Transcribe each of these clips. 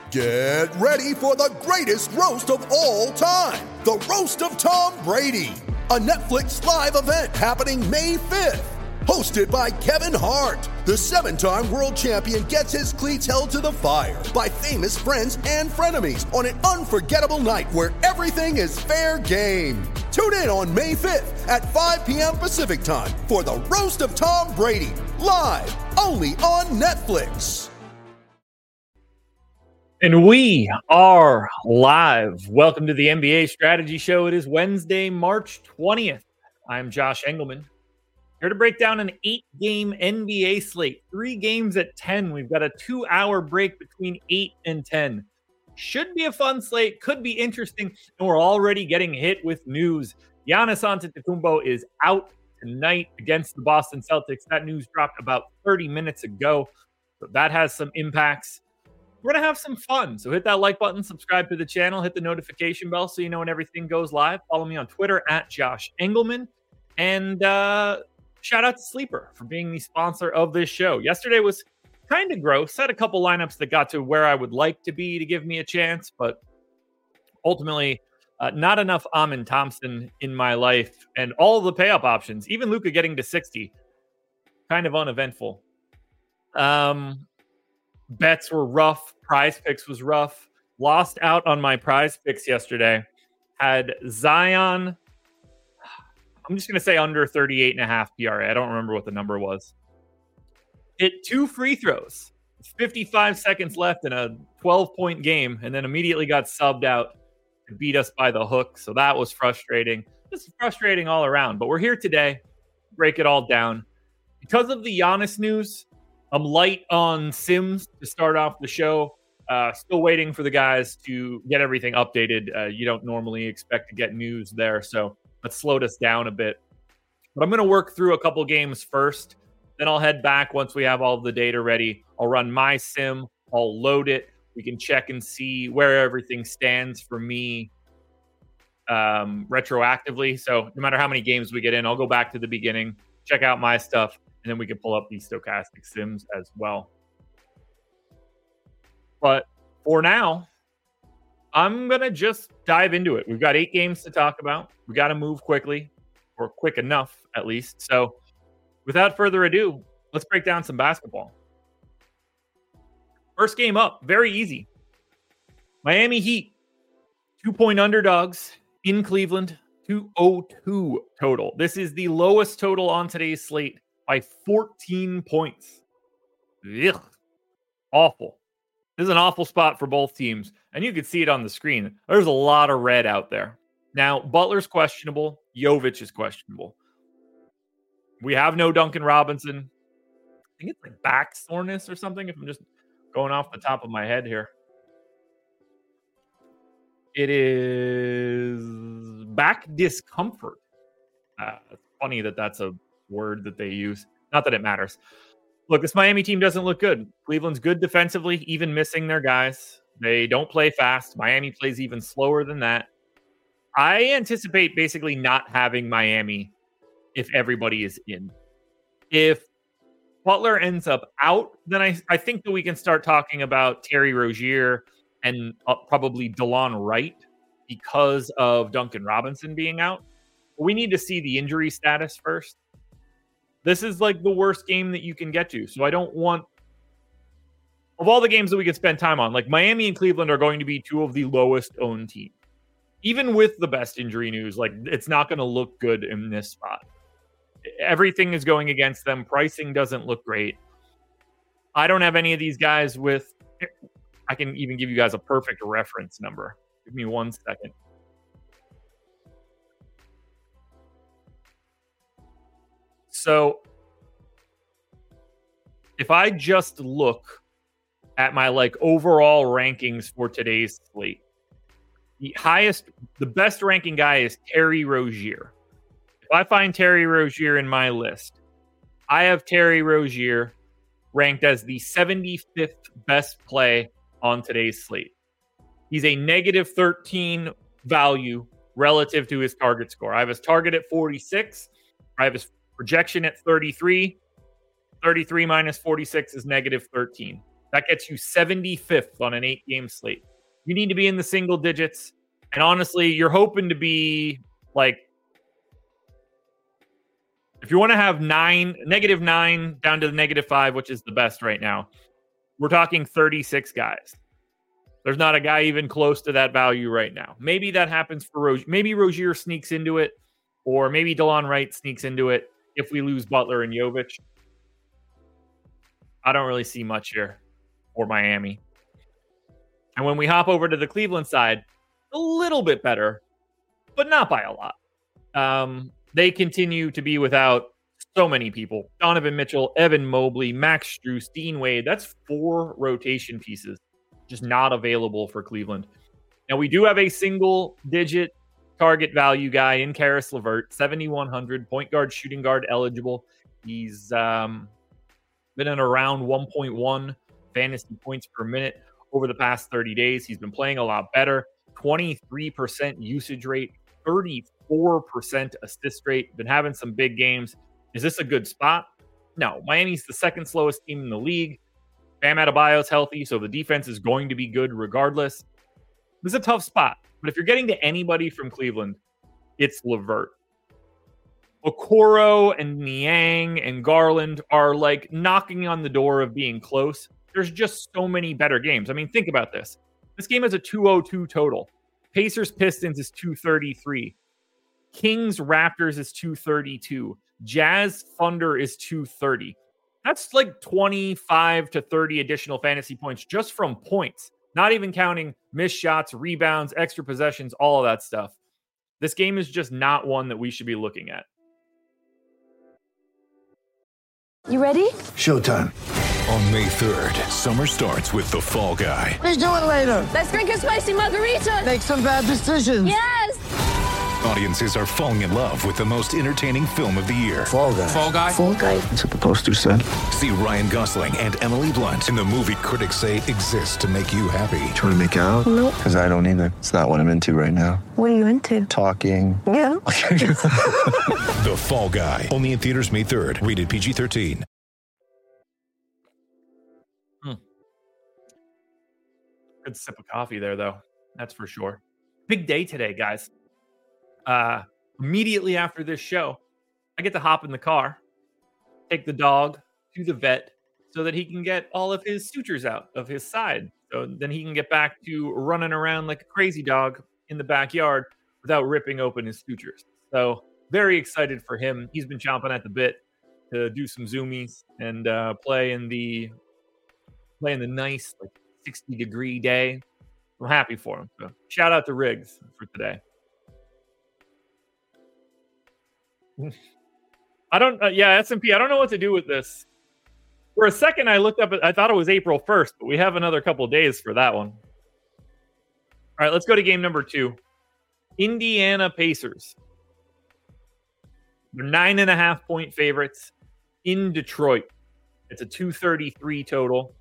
Get ready for the greatest roast of all time, the Roast of Tom Brady, a Netflix live event happening May 5th. Hosted by Kevin Hart, the 7-time world champion gets his cleats held to the fire by famous friends and frenemies on an unforgettable night where everything is fair game. Tune in on May 5th at 5 p.m. Pacific time for the Roast of Tom Brady, live only on Netflix. And we are live. Welcome to the NBA Strategy Show. It is Wednesday, March 20th. I'm Josh Engelman, here to break down an 8-game NBA slate. 3 games at 10. We've got a 2-hour break between 8 and 10. Should be a fun slate, could be interesting, and we're already getting hit with news. Giannis Antetokounmpo is out tonight against the Boston Celtics. That news dropped about 30 minutes ago, so that has some impacts. We're going to have some fun. So hit that like button, subscribe to the channel, hit the notification bell so you know when everything goes live. Follow me on Twitter at Josh Engelman. And shout out to Sleeper for being the sponsor of this show. Yesterday was kind of gross. Had a couple lineups that got to where I would like to be to give me a chance, but ultimately not enough Amin Thompson in my life. And all of the pay-up options, even Luka getting to 60, kind of uneventful. Bets were rough. Prize picks was rough. Lost out on my prize picks yesterday. Had Zion, I'm just going to say under 38.5 PRA. I don't remember what the number was. Hit 2 free throws. 55 seconds left in a 12-point game, and then immediately got subbed out to beat us by the hook. So that was frustrating. Just frustrating all around. But we're here today. Break it all down. Because of the Giannis news, I'm light on Sims to start off the show. Still waiting for the guys to get everything updated. You don't normally expect to get news there, so let's slow this down a bit. But I'm going to work through a couple games first. Then I'll head back once we have all of the data ready. I'll run my sim. I'll load it. We can check and see where everything stands for me retroactively. So no matter how many games we get in, I'll go back to the beginning, check out my stuff, and then we can pull up these stochastic sims as well. But for now, I'm going to just dive into it. We've got 8 games to talk about. We got to move quickly, or quick enough at least. So without further ado, let's break down some basketball. First game up, very easy. Miami Heat, 2-point underdogs in Cleveland, 202 total. This is the lowest total on today's slate by 14 points. Ugh. Awful. This is an awful spot for both teams, and you can see it on the screen. There's a lot of red out there. Now, Butler's questionable. Jovic is questionable. We have no Duncan Robinson. I think it's like back soreness or something, if I'm just going off the top of my head here. It is back discomfort. It's funny that that's a word that they use. Not that it matters. Look, this Miami team doesn't look good. Cleveland's good defensively, even missing their guys. They don't play fast. Miami plays even slower than that. I anticipate basically not having Miami if everybody is in. If Butler ends up out, then I think that we can start talking about Terry Rozier and probably DeLon Wright because of Duncan Robinson being out. We need to see the injury status first. This is like the worst game that you can get to. So I don't want, of all the games that we could spend time on, like Miami and Cleveland are going to be 2 of the lowest owned teams. Even with the best injury news, like it's not going to look good in this spot. Everything is going against them. Pricing doesn't look great. I don't have any of these guys with, I can even give you guys a perfect reference number. Give me 1 second. So if I just look at my like overall rankings for today's slate, the best ranking guy is Terry Rozier. If I find Terry Rozier in my list, I have Terry Rozier ranked as the 75th best play on today's slate. He's a negative 13 value relative to his target score. I have his target at 46. I have his projection at 33. 33 minus 46 is negative 13. That gets you 75th on an 8-game slate. You need to be in the single digits. And honestly, you're hoping to be like, if you want to have -9 down to the -5, which is the best right now, we're talking 36 guys. There's not a guy even close to that value right now. Maybe that happens for Rozier. Maybe Rozier sneaks into it, or maybe DeLon Wright sneaks into it if we lose Butler and Jovic. I don't really see much here for Miami. And when we hop over to the Cleveland side, a little bit better, but not by a lot. They continue to be without so many people. Donovan Mitchell, Evan Mobley, Max Strus, Dean Wade. That's 4 rotation pieces just not available for Cleveland. Now, we do have a single-digit target value guy in Karis LeVert, 7,100, point guard, shooting guard eligible. He's been in around 1.1 fantasy points per minute over the past 30 days. He's been playing a lot better. 23% usage rate, 34% assist rate. Been having some big games. Is this a good spot? No. Miami's the second slowest team in the league. Bam Adebayo's healthy, so the defense is going to be good regardless. This is a tough spot. But if you're getting to anybody from Cleveland, it's LeVert. Okoro and Niang and Garland are like knocking on the door of being close. There's just so many better games. I mean, think about this. This game has a 202 total. Pacers Pistons is 233. Kings Raptors is 232. Jazz Thunder is 230. That's like 25 to 30 additional fantasy points just from points, not even counting missed shots, rebounds, extra possessions, all of that stuff. This game is just not one that we should be looking at. You ready? Showtime. On May 3rd, summer starts with The Fall Guy. Let's do it later. Let's drink a spicy margarita. Make some bad decisions. Yes! Audiences are falling in love with the most entertaining film of the year. Fall Guy. Fall Guy? Fall guy. That's what the poster said. See Ryan Gosling and Emily Blunt in the movie critics say exists to make you happy. Trying to make it out? Nope. Because I don't either. It's not what I'm into right now. What are you into? Talking. Yeah. The Fall Guy. Only in theaters May 3rd. Rated PG-13. Good sip of coffee there, though. That's for sure. Big day today, guys. Immediately after this show, I get to hop in the car, take the dog to the vet so that he can get all of his sutures out of his side. So then he can get back to running around like a crazy dog in the backyard without ripping open his sutures. So very excited for him. He's been chomping at the bit to do some zoomies and play in the nice, like, 60-degree day. I'm happy for him. So shout out to Riggs for today. S&P, I don't know what to do with this. For a second, I looked up, I thought it was April 1st, but we have another couple days for that one. All right, let's go to game number 2. Indiana Pacers. They're 9.5-point favorites in Detroit. It's a 233 total.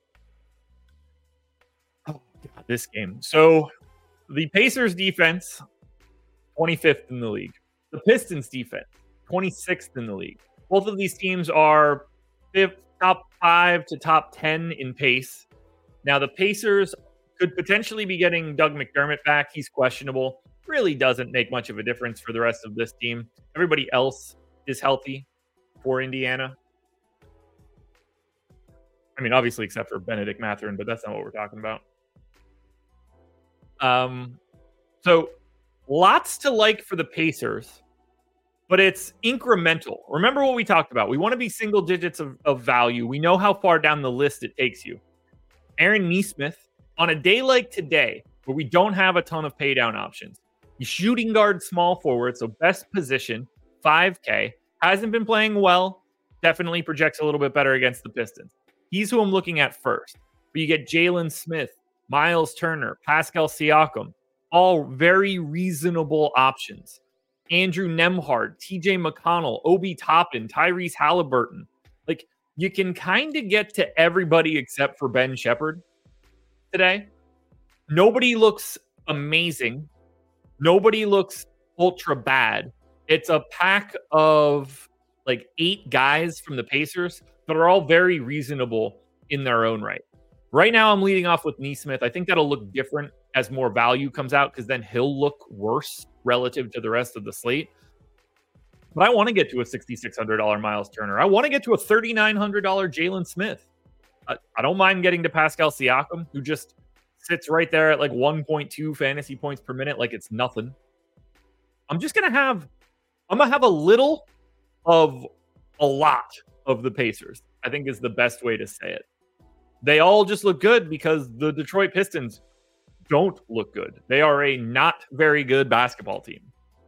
Oh, God, this game. So the Pacers defense, 25th in the league. The Pistons defense, 26th in the league. Both of these teams are top 5 to top 10 in pace. Now, the Pacers could potentially be getting Doug McDermott back. He's questionable. Really doesn't make much of a difference for the rest of this team. Everybody else is healthy for Indiana. I mean, obviously, except for Benedict Mathurin, but that's not what we're talking about. So lots to like for the Pacers, but it's incremental. Remember what we talked about. We want to be single digits of value. We know how far down the list it takes you. Aaron Nesmith, on a day like today, where we don't have a ton of pay down options, he's shooting guard, small forward, so best position, 5K, hasn't been playing well, definitely projects a little bit better against the Pistons. He's who I'm looking at first. But you get Jalen Smith, Miles Turner, Pascal Siakam, all very reasonable options. Andrew Nembhard, TJ McConnell, Obi Toppin, Tyrese Halliburton. Like, you can kind of get to everybody except for Ben Shepherd today. Nobody looks amazing. Nobody looks ultra bad. It's a pack of like 8 guys from the Pacers that are all very reasonable in their own right. Right now, I'm leading off with Neesmith. I think that'll look different as more value comes out because then he'll look worse relative to the rest of the slate. But I want to get to a $6,600 Miles Turner. I want to get to a $3,900 Jalen Smith. I don't mind getting to Pascal Siakam, who just sits right there at like 1.2 fantasy points per minute, like it's nothing. I'm gonna have a little of a lot of the Pacers, I think is the best way to say it. They all just look good because the Detroit Pistons don't look good. They are a not very good basketball team.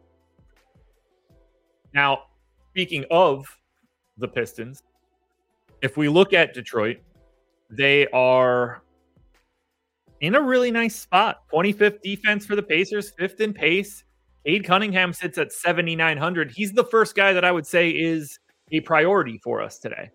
Now, speaking of the Pistons, if we look at Detroit, they are in a really nice spot. 25th defense for the Pacers, 5th in pace. Cade Cunningham sits at 7,900. He's the first guy that I would say is a priority for us today.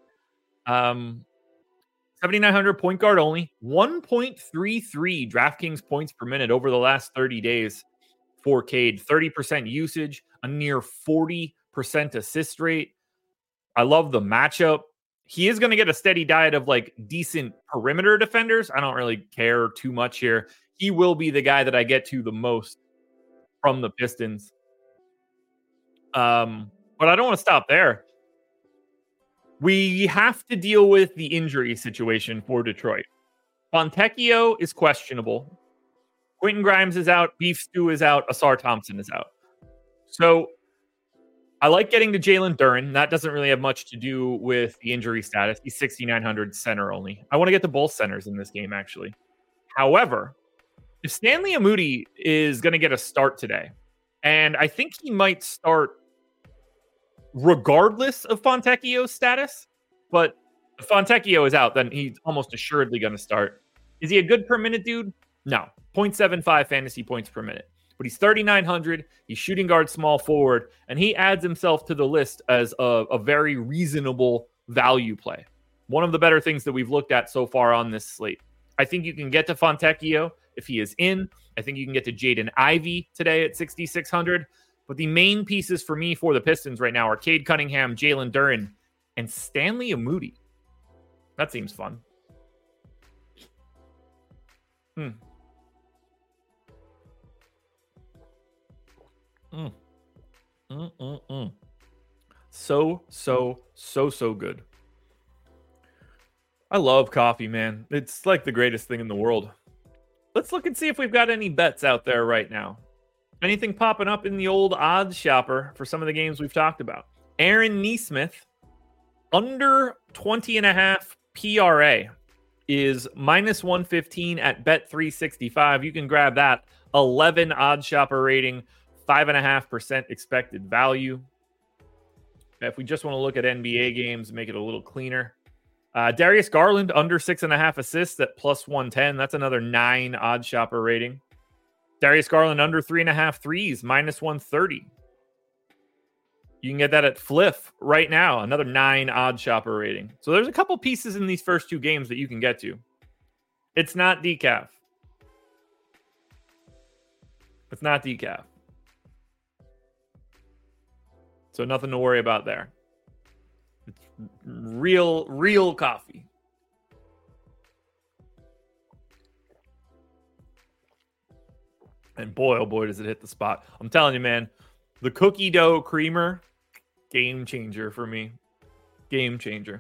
7,900 point guard only. 1.33 DraftKings points per minute over the last 30 days for Cade. 30% usage, a near 40% assist rate. I love the matchup. He is going to get a steady diet of like decent perimeter defenders. I don't really care too much here. He will be the guy that I get to the most from the Pistons. But I don't want to stop there. We have to deal with the injury situation for Detroit. Fontecchio is questionable. Quentin Grimes is out. Beef Stew is out. Asar Thompson is out. So I like getting to Jalen Duren. That doesn't really have much to do with the injury status. He's 6,900 center only. I want to get to both centers in this game, actually. However, if Stanley Amudi is going to get a start today, and I think he might start regardless of Fontecchio's status, but if Fontecchio is out, then he's almost assuredly going to start. Is he a good per minute dude? No. 0.75 fantasy points per minute. But he's 3,900. He's shooting guard, small forward, and he adds himself to the list as a very reasonable value play. One of the better things that we've looked at so far on this slate. I think you can get to Fontecchio if he is in. I think you can get to Jaden Ivey today at 6,600. But the main pieces for me for the Pistons right now are Cade Cunningham, Jalen Duren, and Stanley Amudi. That seems fun. So good. I love coffee, man. It's like the greatest thing in the world. Let's look and see if we've got any bets out there right now. Anything popping up in the old odds shopper for some of the games we've talked about? Aaron Neesmith, under 20.5 PRA, is minus 115 at Bet365. You can grab that. 11 odds shopper rating, 5.5% expected value. If we just want to look at NBA games, make it a little cleaner. Darius Garland, under 6.5 assists at plus 110. That's another 9 odds shopper rating. Darius Garland under 3.5 threes, minus 130. You can get that at Fliff right now, another 9 odd shopper rating. So there's a couple pieces in these first two games that you can get to. It's not decaf. It's not decaf. So nothing to worry about there. It's real coffee. And boy, oh boy, does it hit the spot. I'm telling you, man, the cookie dough creamer, game changer for me. Game changer.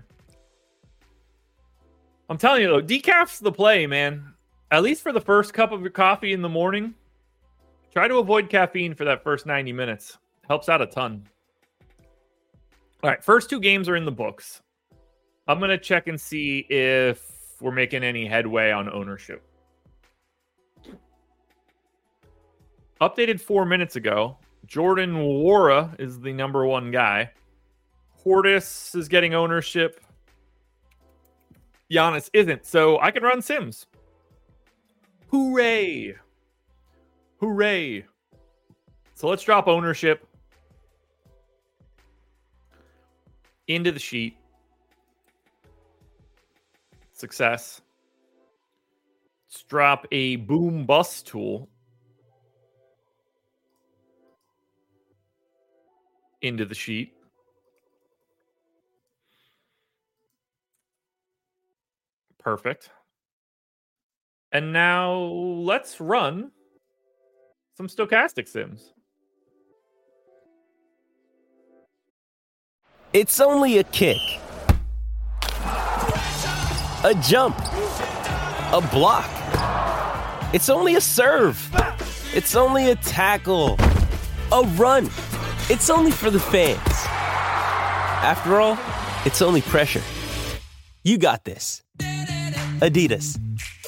I'm telling you, though, decaf's the play, man. At least for the first cup of your coffee in the morning, try to avoid caffeine for that first 90 minutes. Helps out a ton. All right, first two games are in the books. I'm going to check and see if we're making any headway on ownership. Updated 4 minutes ago, Jordan Nwora is the number one guy. Portis is getting ownership. Giannis isn't, so I can run Sims. Hooray! Hooray! So let's drop ownership into the sheet. Success. Let's drop a boom bust tool into the sheet. Perfect. And now let's run some stochastic sims. It's only a kick, a jump, a block. It's only a serve. It's only a tackle, a run. It's only for the fans. After all, it's only pressure. You got this. Adidas.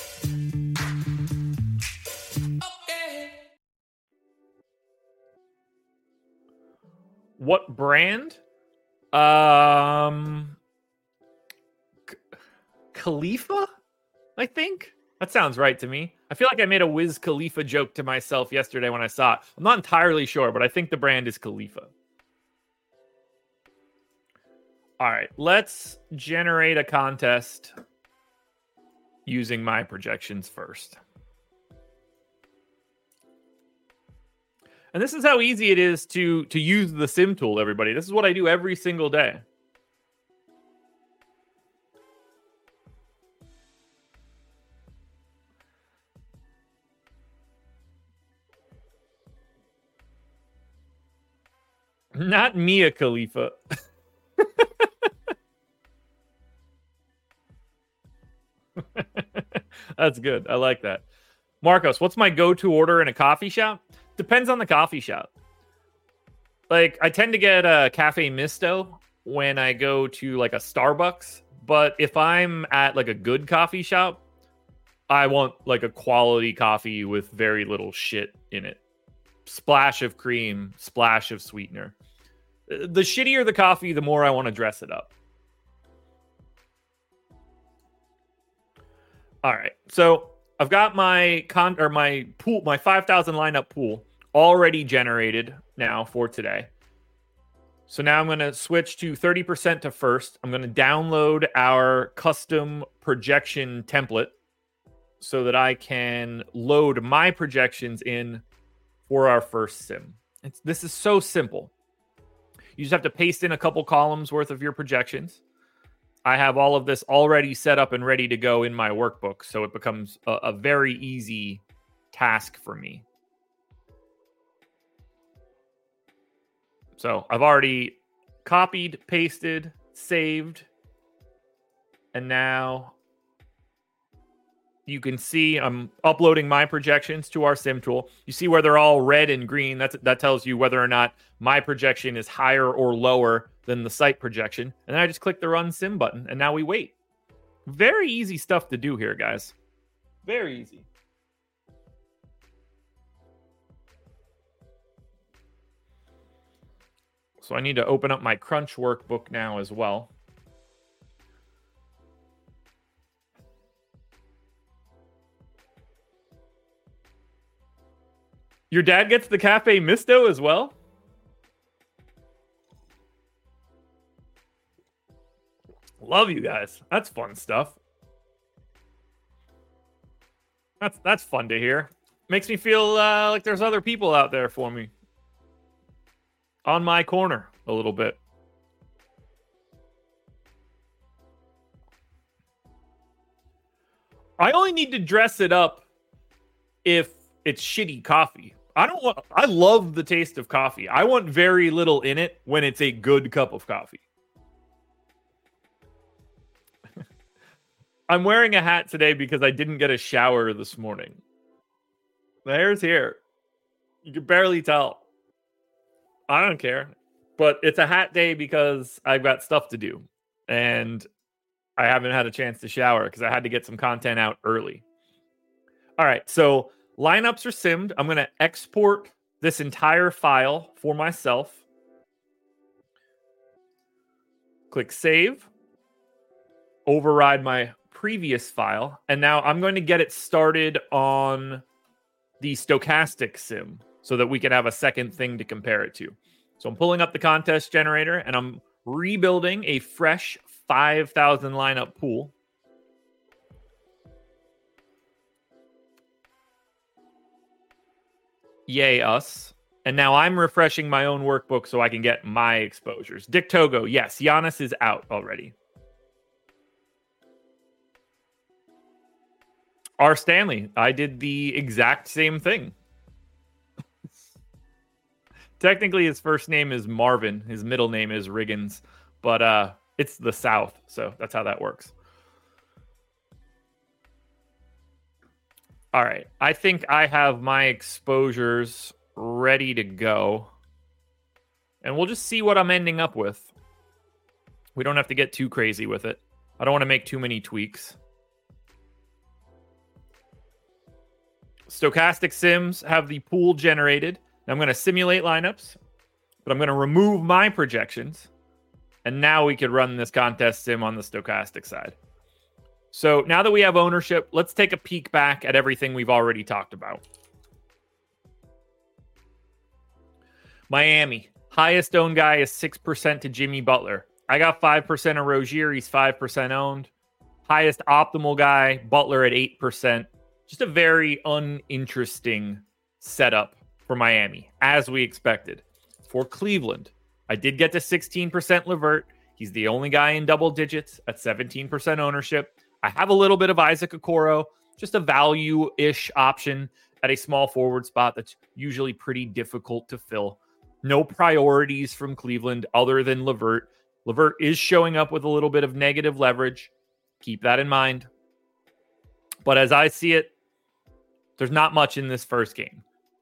What brand? Khalifa, I think. That sounds right to me. I feel like I made a Wiz Khalifa joke to myself yesterday when I saw it. I'm not entirely sure, but I think the brand is Khalifa. All right, let's generate a contest using my projections first. And this is how easy it is to use the sim tool, everybody. This is what I do every single day. Not Mia Khalifa. That's good. I like that. Marcos, what's my go-to order in a coffee shop? Depends on the coffee shop. Like, I tend to get a Cafe Misto when I go to like a Starbucks. But if I'm at like a good coffee shop, I want like a quality coffee with very little shit in it. Splash of cream, splash of sweetener. The shittier the coffee, the more I want to dress it up. All right. So I've got my pool, my 5,000 lineup pool already generated now for today. So now I'm going to switch to 30% to first. I'm going to download our custom projection template so that I can load my projections in for our first sim. This is so simple. You just have to paste in a couple columns worth of your projections. I have all of this already set up and ready to go in my workbook, so it becomes a very easy task for me. So I've already copied, pasted, saved, and now you can see I'm uploading my projections to our sim tool. You see where they're all red and green. That tells you whether or not my projection is higher or lower than the site projection. And then I just click the run sim button, and now we wait. Very easy stuff to do here, guys. Very easy. So I need to open up my Crunch workbook now as well. Your dad gets the Cafe Misto as well? Love you guys. That's fun stuff. That's fun to hear. Makes me feel like there's other people out there for me. On my corner a little bit. I only need to dress it up if it's shitty coffee. I love the taste of coffee. I want very little in it when it's a good cup of coffee. I'm wearing a hat today because I didn't get a shower this morning. The hair's here. You can barely tell. I don't care. But it's a hat day because I've got stuff to do. And I haven't had a chance to shower because I had to get some content out early. All right, so lineups are simmed. I'm going to export this entire file for myself. Click save. Override my previous file. And now I'm going to get it started on the stochastic sim so that we can have a second thing to compare it to. So I'm pulling up the contest generator and I'm rebuilding a fresh 5,000 lineup pool. Yay, us. And now I'm refreshing my own workbook so I can get my exposures. Dick Togo, yes, Giannis is out already. R. Stanley. I did the exact same thing. Technically, his first name is Marvin. His middle name is Riggins. But it's the South, so that's how that works. All right. I think I have my exposures ready to go. And we'll just see what I'm ending up with. We don't have to get too crazy with it. I don't want to make too many tweaks. Stochastic Sims have the pool generated. Now I'm going to simulate lineups, but I'm going to remove my projections. And now we could run this contest sim on the stochastic side. So now that we have ownership, let's take a peek back at everything we've already talked about. Miami, highest owned guy is 6% to Jimmy Butler. I got 5% of Rozier. He's 5% owned. Highest optimal guy, Butler at 8%. Just a very uninteresting setup for Miami, as we expected. For Cleveland, I did get to 16% LeVert. He's the only guy in double digits at 17% ownership. I have a little bit of Isaac Okoro, just a value-ish option at a small forward spot that's usually pretty difficult to fill. No priorities from Cleveland other than LeVert. LeVert is showing up with a little bit of negative leverage. Keep that in mind. But as I see it, there's not much in this first game.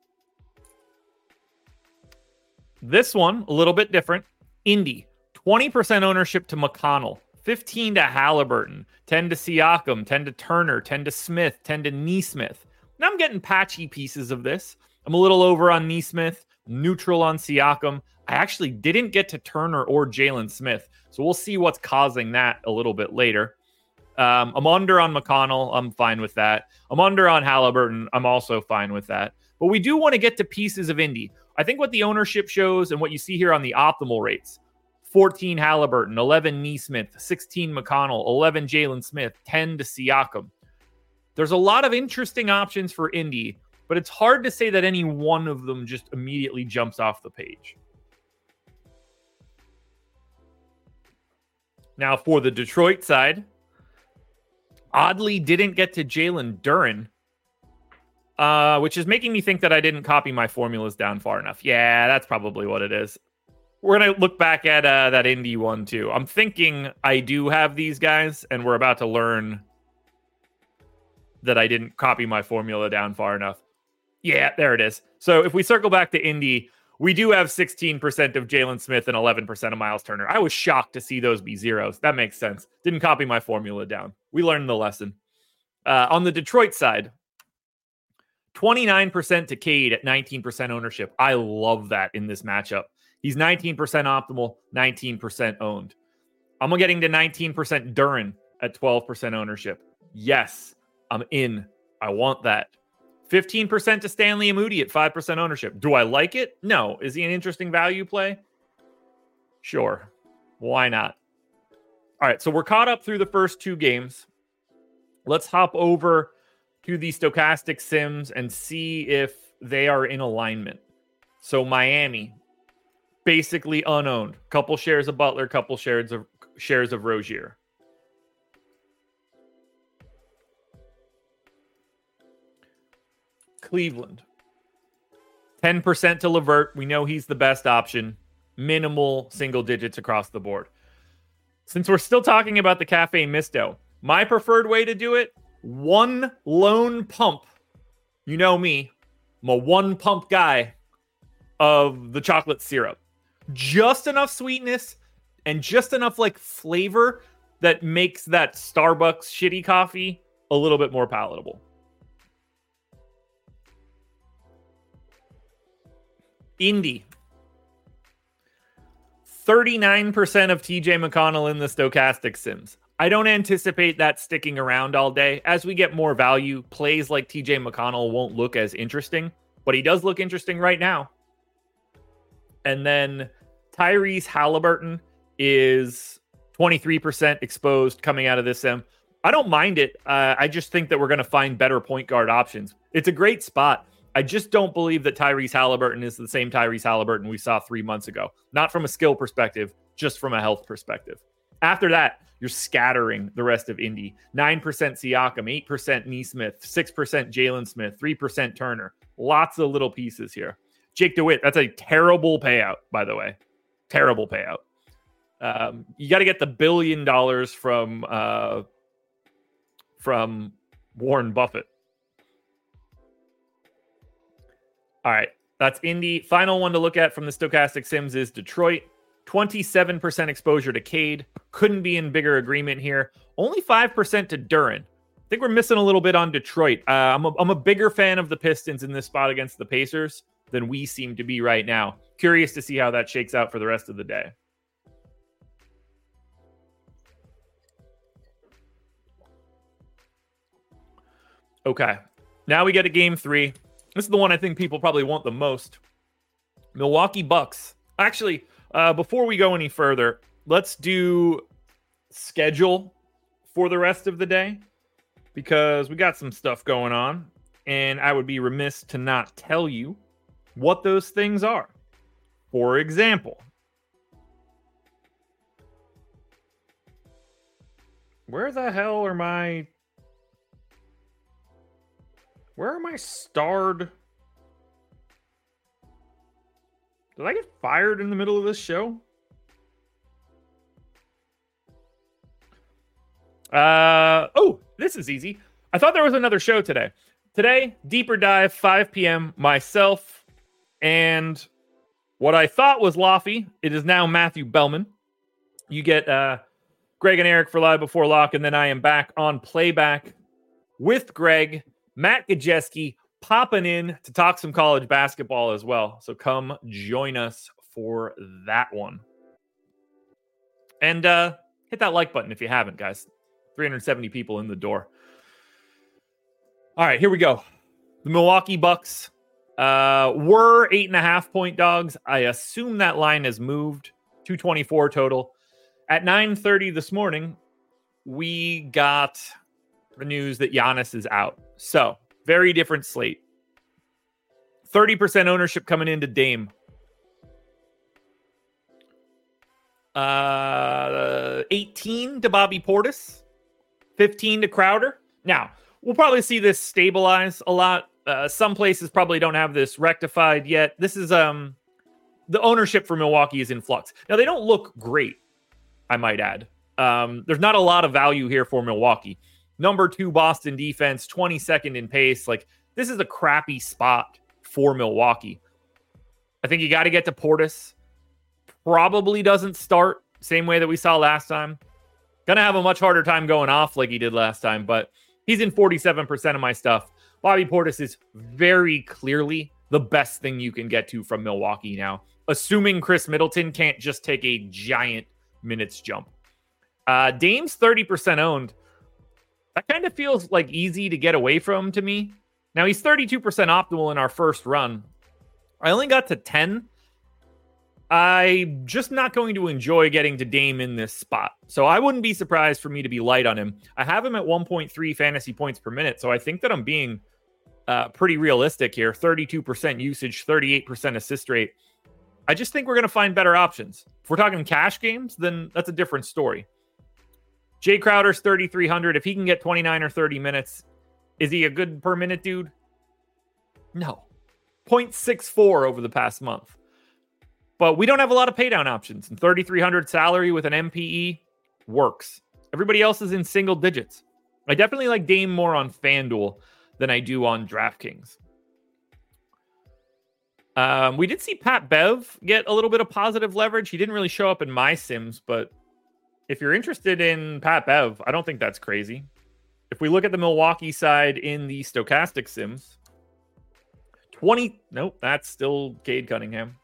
This one, a little bit different. Indy, 20% ownership to McConnell, 15 to Halliburton, 10 to Siakam, 10 to Turner, 10 to Smith, 10 to Nesmith. Now I'm getting patchy pieces of this. I'm a little over on Nesmith, neutral on Siakam. I actually didn't get to Turner or Jalen Smith, so we'll see what's causing that a little bit later. I'm under on McConnell. I'm fine with that. I'm under on Halliburton. I'm also fine with that. But we do want to get to pieces of Indy. I think what the ownership shows and what you see here on the optimal rates, 14 Halliburton, 11 Nesmith, 16 McConnell, 11 Jalen Smith, 10 to Siakam. There's a lot of interesting options for Indy, but it's hard to say that any one of them just immediately jumps off the page. Now for the Detroit side, oddly didn't get to Jalen Duren, which is making me think that I didn't copy my formulas down far enough. Yeah, that's probably what it is. We're going to look back at that Indy one too. I'm thinking I do have these guys, and we're about to learn that I didn't copy my formula down far enough. Yeah, there it is. So if we circle back to Indy, we do have 16% of Jalen Smith and 11% of Miles Turner. I was shocked to see those be zeros. That makes sense. Didn't copy my formula down. We learned the lesson. On the Detroit side, 29% to Cade at 19% ownership. I love that in this matchup. He's 19% optimal, 19% owned. I'm getting to 19% Duren at 12% ownership. Yes, I'm in. I want that. 15% to Stanley Amudi at 5% ownership. Do I like it? No. Is he an interesting value play? Sure. Why not? All right, so we're caught up through the first two games. Let's hop over to the stochastic sims and see if they are in alignment. So Miami, basically unowned. Couple shares of Butler, couple shares of Rozier. Cleveland, 10% to LeVert. We know he's the best option. Minimal single digits across the board. Since we're still talking about the Cafe Misto, my preferred way to do it, one lone pump. You know me. I'm a one pump guy of the chocolate syrup. Just enough sweetness and just enough like flavor that makes that Starbucks shitty coffee a little bit more palatable. Indy, 39% of TJ McConnell in the stochastic sims. I don't anticipate that sticking around all day. As we get more value, plays like TJ McConnell won't look as interesting, but he does look interesting right now. And then Tyrese Halliburton is 23% exposed coming out of this sim. I don't mind it. I just think that we're going to find better point guard options. It's a great spot. I just don't believe that Tyrese Halliburton is the same Tyrese Halliburton we saw 3 months ago. Not from a skill perspective, just from a health perspective. After that, you're scattering the rest of Indy. 9% Siakam, 8% Neesmith, 6% Jalen Smith, 3% Turner. Lots of little pieces here. Jake DeWitt, that's a terrible payout, by the way. Terrible payout. You got to get the $1 billion from Warren Buffett. All right, that's Indy. Final one to look at from the Stochastic Sims is Detroit. 27% exposure to Cade. Couldn't be in bigger agreement here. Only 5% to Duren. I think we're missing a little bit on Detroit. I'm a bigger fan of the Pistons in this spot against the Pacers than we seem to be right now. Curious to see how that shakes out for the rest of the day. Okay, now we get to game 3. This is the one I think people probably want the most. Milwaukee Bucks. Actually, before we go any further, let's do schedule for the rest of the day, because we got some stuff going on, and I would be remiss to not tell you what those things are. For example, where the hell are my... Where are my starred... Did I get fired in the middle of this show? Oh, this is easy. I thought there was another show today. Today, Deeper Dive, 5 p.m., myself, and what I thought was Laffy. It is now Matthew Bellman. You get Greg and Eric for Live Before Lock, and then I am back on playback with Greg, Matt Gajeski, popping in to talk some college basketball as well. So come join us for that one. And hit that like button if you haven't, guys. 370 people in the door. All right, here we go. The Milwaukee Bucks were 8.5 point dogs. I assume that line has moved. 224 total. At 9:30 this morning, we got the news that Giannis is out. So, very different slate. 30% ownership coming into Dame. 18 to Bobby Portis. 15 to Crowder. Now, we'll probably see this stabilize a lot. Some places probably don't have this rectified yet. This is the ownership for Milwaukee is in flux. Now, they don't look great, I might add. There's not a lot of value here for Milwaukee. Number 2 Boston defense, 22nd in pace. Like, this is a crappy spot for Milwaukee. I think you got to get to Portis. Probably doesn't start same way that we saw last time. Gonna have a much harder time going off like he did last time, but he's in 47% of my stuff. Bobby Portis is very clearly the best thing you can get to from Milwaukee now, assuming Chris Middleton can't just take a giant minutes jump. Dame's 30% owned. That kind of feels like easy to get away from to me. Now, he's 32% optimal in our first run. I only got to 10. I'm just not going to enjoy getting to Dame in this spot. So I wouldn't be surprised for me to be light on him. I have him at 1.3 fantasy points per minute. So I think that I'm being pretty realistic here. 32% usage, 38% assist rate. I just think we're going to find better options. If we're talking cash games, then that's a different story. Jay Crowder's 3,300. If he can get 29 or 30 minutes, is he a good per minute dude? No. 0.64 over the past month. But we don't have a lot of paydown options. And 3,300 salary with an MPE works. Everybody else is in single digits. I definitely like Dame more on FanDuel than I do on DraftKings. We did see Pat Bev get a little bit of positive leverage. He didn't really show up in my sims, but if you're interested in Pat Bev, I don't think that's crazy. If we look at the Milwaukee side in the stochastic sims, nope, that's still Cade Cunningham.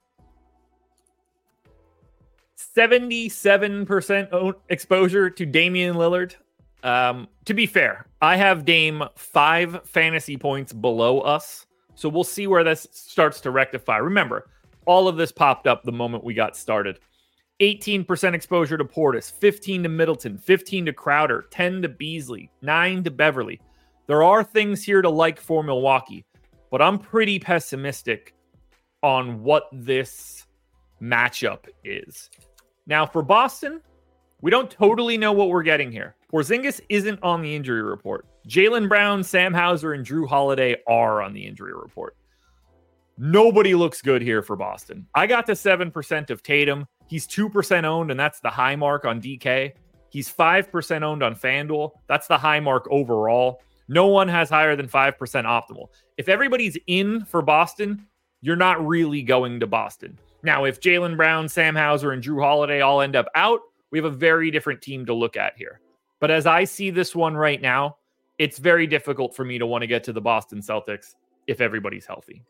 77% exposure to Damian Lillard. To be fair, I have Dame 5 fantasy points below us. So we'll see where this starts to rectify. Remember, all of this popped up the moment we got started. 18% exposure to Portis, 15 to Middleton, 15 to Crowder, 10 to Beasley, 9 to Beverly. There are things here to like for Milwaukee, but I'm pretty pessimistic on what this matchup is. Now for Boston, We don't totally know what we're getting here. Porzingis isn't on the injury report. Jaylen Brown, Sam Hauser, and Drew Holiday are on the injury report. Nobody looks good here for Boston. I got to 7% of Tatum. He's 2% owned, and that's the high mark on DK. He's 5% owned on FanDuel. That's the high mark overall. No one has higher than 5% optimal. If everybody's in for Boston, you're not really going to Boston. Now, if Jaylen Brown, Sam Hauser, and Drew Holiday all end up out, we have a very different team to look at here. But as I see this one right now, it's very difficult for me to want to get to the Boston Celtics if everybody's healthy.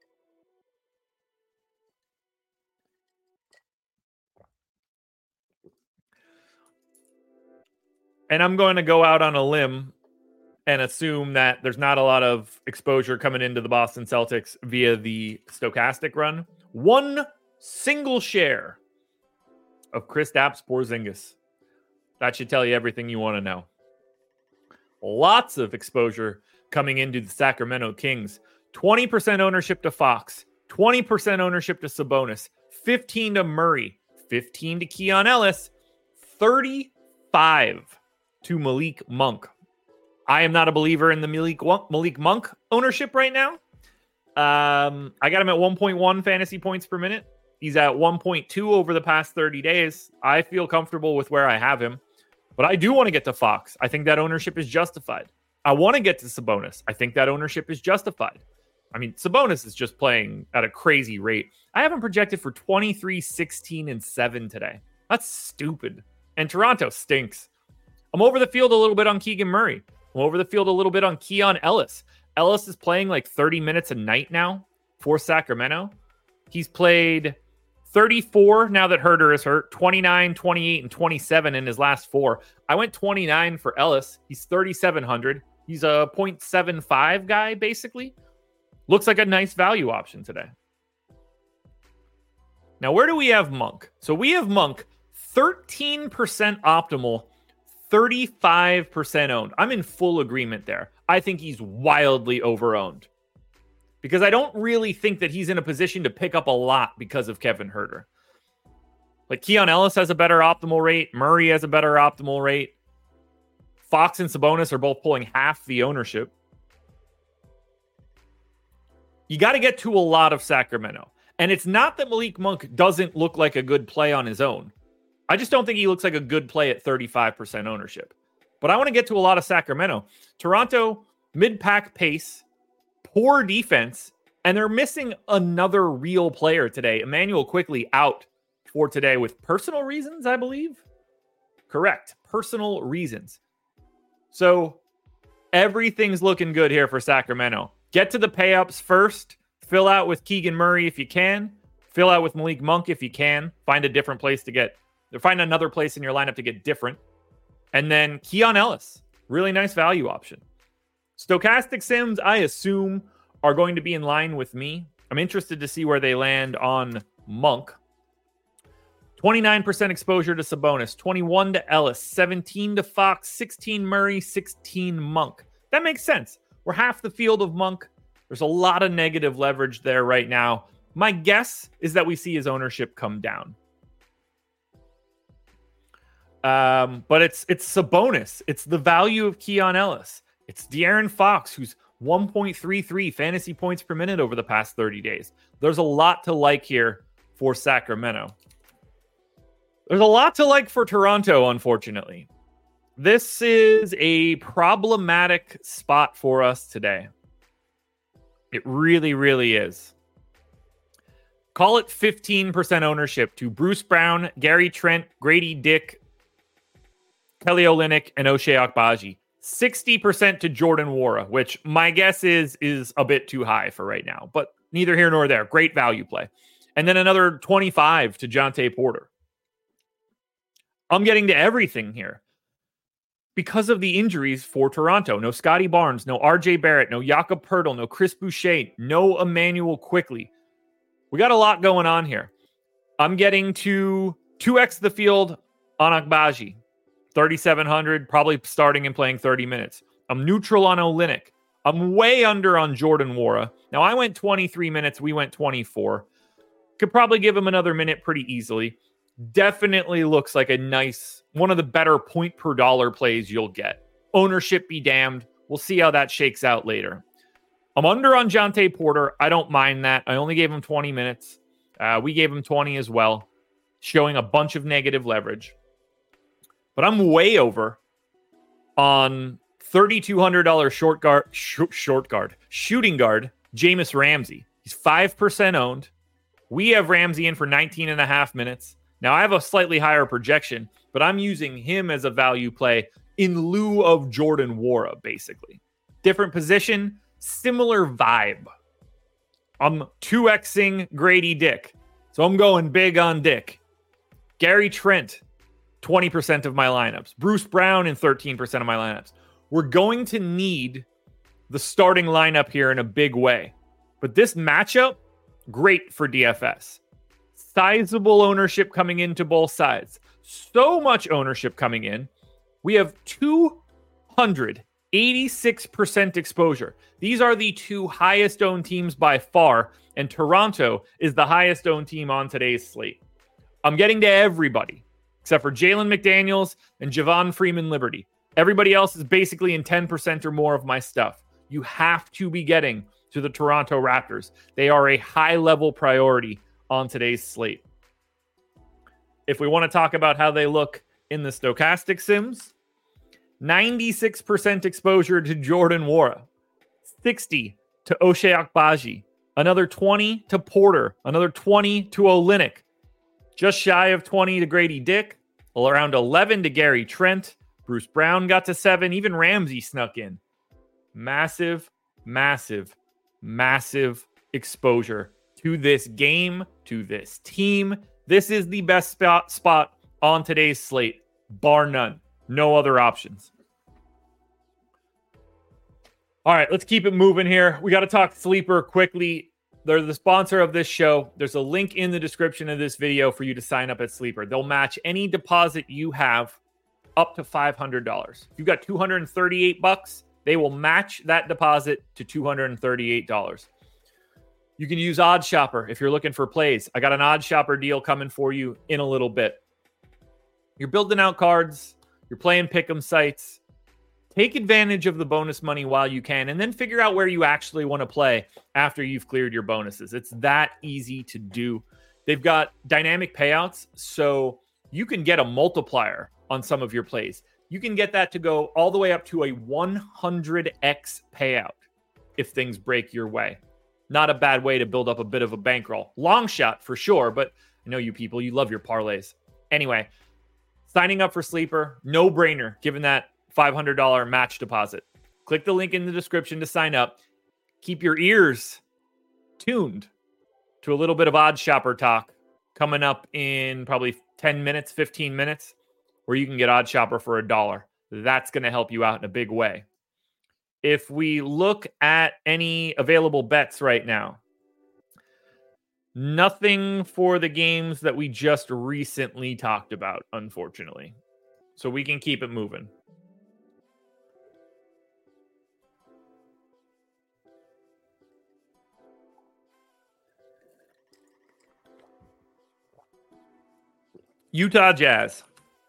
And I'm going to go out on a limb and assume that there's not a lot of exposure coming into the Boston Celtics via the stochastic run. One single share of Kristaps Porzingis. That should tell you everything you want to know. Lots of exposure coming into the Sacramento Kings. 20% ownership to Fox, 20% ownership to Sabonis, 15 to Murray, 15 to Keon Ellis, 35 to Malik Monk. I am not a believer in the Malik Monk ownership right now. I got him at 1.1 fantasy points per minute. He's at 1.2 over the past 30 days. I feel comfortable with where I have him. But I do want to get to Fox. I think that ownership is justified. I want to get to Sabonis. I think that ownership is justified. I mean, Sabonis is just playing at a crazy rate. I have him projected for 23, 16, and 7 today. That's stupid. And Toronto stinks. I'm over the field a little bit on Keegan Murray. I'm over the field a little bit on Keon Ellis. Ellis is playing like 30 minutes a night now for Sacramento. He's played 34 now that Herter is hurt, 29, 28, and 27 in his last 4. I went 29 for Ellis. He's 3,700. He's a 0.75 guy, basically. Looks like a nice value option today. Now, where do we have Monk? So we have Monk 13% optimal, 35% owned. I'm in full agreement there. I think he's wildly overowned because I don't really think that he's in a position to pick up a lot because of Kevin Herter. Like Keon Ellis has a better optimal rate. Murray has a better optimal rate. Fox and Sabonis are both pulling half the ownership. You got to get to a lot of Sacramento. And it's not that Malik Monk doesn't look like a good play on his own. I just don't think he looks like a good play at 35% ownership. But I want to get to a lot of Sacramento. Toronto, mid-pack pace, poor defense, and they're missing another real player today. Emmanuel Quickley out for today with personal reasons, I believe. Correct. Personal reasons. So everything's looking good here for Sacramento. Get to the pay-ups first. Fill out with Keegan Murray if you can. Fill out with Malik Monk if you can. Find a different place to get. Find another place in your lineup to get different. And then Keon Ellis. Really nice value option. Stochastic Sims, I assume, are going to be in line with me. I'm interested to see where they land on Monk. 29% exposure to Sabonis, 21 to Ellis, 17 to Fox, 16 Murray, 16 Monk. That makes sense. We're half the field of Monk. There's a lot of negative leverage there right now. My guess is that we see his ownership come down. But it's Sabonis. It's the value of Keon Ellis. It's De'Aaron Fox, who's 1.33 fantasy points per minute over the past 30 days. There's a lot to like here for Sacramento. There's a lot to like for Toronto, unfortunately. This is a problematic spot for us today. It really, really is. Call it 15% ownership to Bruce Brown, Gary Trent, Grady Dick, Kelly Olynyk, and Ochai Agbaji. 60% to Jordan Nwora, which my guess is a bit too high for right now, but neither here nor there. Great value play. And then another 25 to Jonte Porter. I'm getting to everything here because of the injuries for Toronto. No Scotty Barnes, no RJ Barrett, no Jakob Poeltl, no Chris Boucher, no Emmanuel Quickley. We got a lot going on here. I'm getting to 2x the field on Agbaji. 3,700, probably starting and playing 30 minutes. I'm neutral on Olynyk. I'm way under on Jordan Nwora. Now, I went 23 minutes. We went 24. Could probably give him another minute pretty easily. definitely looks like a nice, one of the better point per dollar plays you'll get. Ownership be damned. We'll see how that shakes out later. I'm under on Jonte Porter. I don't mind that. I only gave him 20 minutes. We gave him 20 as well, showing a bunch of negative leverage. But I'm way over on $3,200 shooting guard, Jameis Ramsey. He's 5% owned. We have Ramsey in for 19.5 minutes. Now, I have a slightly higher projection, but I'm using him as a value play in lieu of Jordan Wara, basically. Different position, similar vibe. I'm 2Xing Grady Dick, so I'm going big on Dick. Gary Trent, 20% of my lineups. Bruce Brown in 13% of my lineups. We're going to need the starting lineup here in a big way. But this matchup, great for DFS. Sizable ownership coming into both sides. So much ownership coming in. We have 286% exposure. These are the two highest owned teams by far, and Toronto is the highest owned team on today's slate. I'm getting to everybody, except for Jalen McDaniels and Javon Freeman Liberty. Everybody else is basically in 10% or more of my stuff. You have to be getting to the Toronto Raptors. They are a high-level priority on today's slate. If we want to talk about how they look in the stochastic sims, 96% exposure to Jordan Wara, 60 to Ochai Agbaji, another 20 to Porter, another 20 to Olynyk, just shy of 20 to Grady Dick, around 11 to Gary Trent. Bruce Brown got to 7. Even Ramsey snuck in. Massive, massive, massive exposure to this game, to this team. This is the best spot on today's slate, bar none. No other options. All right, let's keep it moving here. We got to talk Sleeper quickly. They're the sponsor of this show. There's a link in the description of this video for you to sign up at Sleeper. They'll match any deposit you have up to $500. If you've got $238, they will match that deposit to $238. You can use Odd Shopper if you're looking for plays. I got an Odd Shopper deal coming for you in a little bit. You're building out cards. You're playing pick'em sites. Take advantage of the bonus money while you can, and then figure out where you actually want to play after you've cleared your bonuses. It's that easy to do. They've got dynamic payouts, so you can get a multiplier on some of your plays. You can get that to go all the way up to a 100x payout if things break your way. Not a bad way to build up a bit of a bankroll. Long shot for sure, but I know you people, you love your parlays. Anyway, signing up for Sleeper, no brainer, given that $500 match deposit. Click the link in the description to sign up. Keep your ears tuned to a little bit of Odd Shopper talk coming up in probably 10 minutes, 15 minutes, where you can get Odd Shopper for $1. That's going to help you out in a big way. If we look at any available bets right now, nothing for the games that we just recently talked about, unfortunately. So we can keep it moving. Utah Jazz.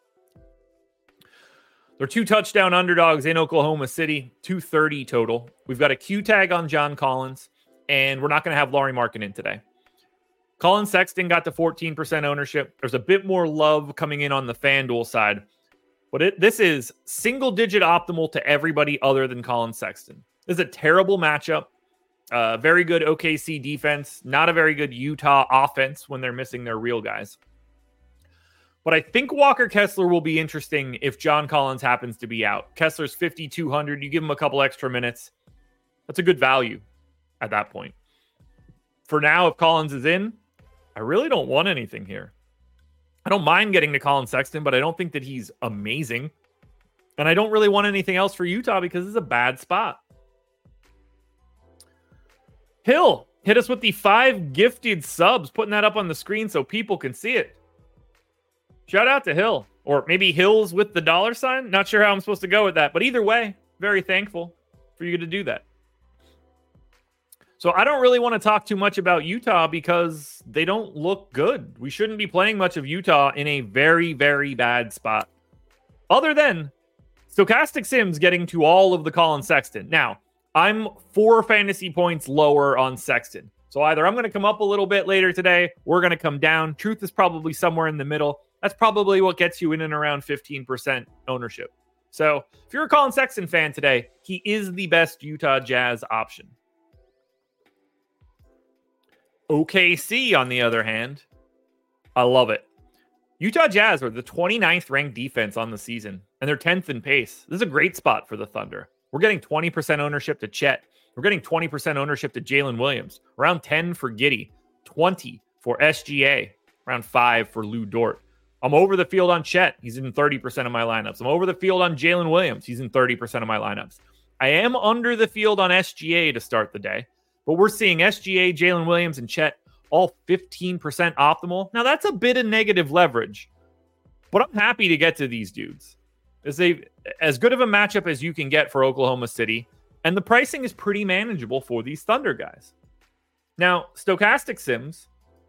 They're 2 touchdown underdogs in Oklahoma City, 230 total. We've got a Q tag on John Collins, and we're not going to have Lauri Markkanen today. Colin Sexton got to 14% ownership. There's a bit more love coming in on the FanDuel side, but this is single-digit optimal to everybody other than Colin Sexton. This is a terrible matchup. Very good OKC defense, not a very good Utah offense when they're missing their real guys. But I think Walker Kessler will be interesting if John Collins happens to be out. Kessler's 5,200. You give him a couple extra minutes. That's a good value at that point. For now, if Collins is in, I really don't want anything here. I don't mind getting to Colin Sexton, but I don't think that he's amazing. And I don't really want anything else for Utah because it's a bad spot. Hill hit us with the 5 gifted subs, putting that up on the screen so people can see it. Shout out to Hill, or maybe Hills with the $. Not sure how I'm supposed to go with that, but either way, very thankful for you to do that. So I don't really want to talk too much about Utah because they don't look good. We shouldn't be playing much of Utah in a very, very bad spot. Other than Stochastic Sims getting to all of the Colin Sexton. Now, I'm 4 fantasy points lower on Sexton. So either I'm going to come up a little bit later today, we're going to come down. Truth is probably somewhere in the middle. That's probably what gets you in and around 15% ownership. So if you're a Colin Sexton fan today, he is the best Utah Jazz option. OKC, on the other hand, I love it. Utah Jazz are the 29th ranked defense on the season, and they're 10th in pace. This is a great spot for the Thunder. We're getting 20% ownership to Chet. We're getting 20% ownership to Jalen Williams. Around 10 for Giddey. 20 for SGA. Around 5 for Lou Dort. I'm over the field on Chet. He's in 30% of my lineups. I'm over the field on Jalen Williams. He's in 30% of my lineups. I am under the field on SGA to start the day. But we're seeing SGA, Jalen Williams, and Chet all 15% optimal. Now, that's a bit of negative leverage, but I'm happy to get to these dudes. It's as good of a matchup as you can get for Oklahoma City, and the pricing is pretty manageable for these Thunder guys. Now, Stochastic Sims